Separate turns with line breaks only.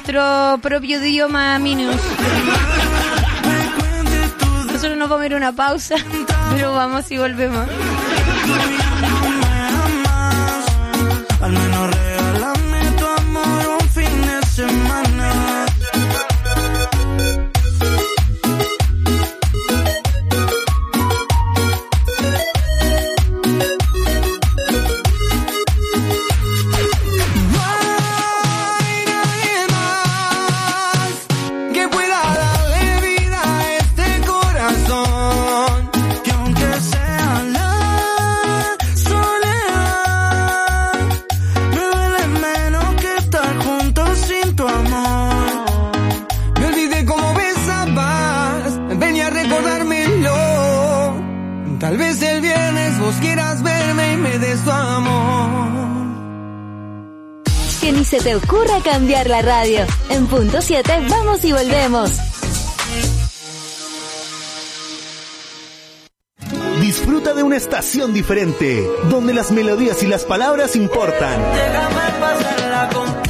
nuestro propio idioma, Minus. Nosotros nos vamos a ir a una pausa, pero vamos y volvemos.
Al menos regálame tu amor un fin de semana.
Tal vez el viernes vos quieras verme y me des tu amor.
Que ni se te ocurra cambiar la radio. En punto 7 vamos y volvemos.
Disfruta de una estación diferente, donde las melodías y las palabras importan.
Déjame pasarla contigo.